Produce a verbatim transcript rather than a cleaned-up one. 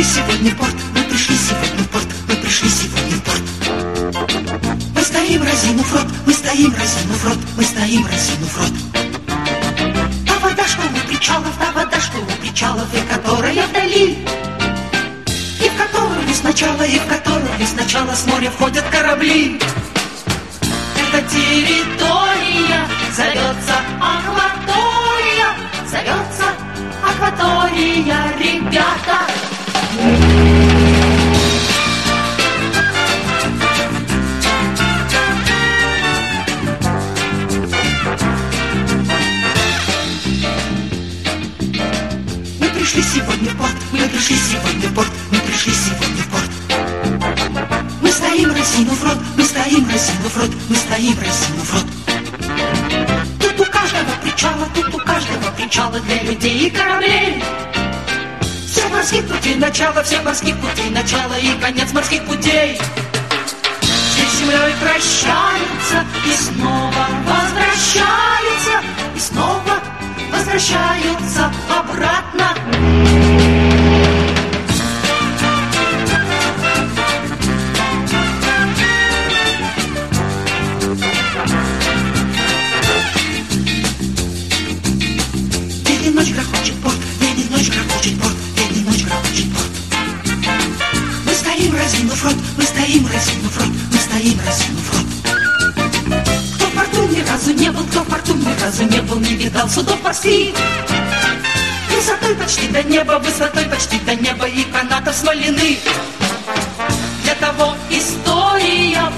пришли сегодня в порт, мы пришли сегодня в порт, мы пришли сегодня в порт. Мы стоим, разинув рот, мы стоим, разинув рот, мы стоим, разинув рот. Та вода, что у причалов, та вода, что у причалов, и которая вдали, и в которую сначала, и в которую сначала с моря входят корабли. Эта территория зовется акватория, зовется акватория, ребята. Мы пришли сегодня в порт, мы пришли сегодня в порт, мы пришли сегодня в порт. Мы стоим, разинув рот, мы стоим, разинув рот, мы стоим, разинув рот. Тут у каждого причала, тут у каждого причала для людей и кораблей. Все морских путей начало, все морских путей начало и конец морских путей. Все с землей прощаются и снова возвращаются, и снова возвращаются обратно. День и ночь грохочет порт, день и ночь грохочет порт, день и ночь грохочет порт. Мы стоим, разинув рот, мы стоим, разинув рот, мы стоим, разинув рот. Кто в порту ни разу не был, кто в порту ни разу не был, не видал судов морских. Высотой почти до неба, высотой почти до неба и канатов смоляных. Для того история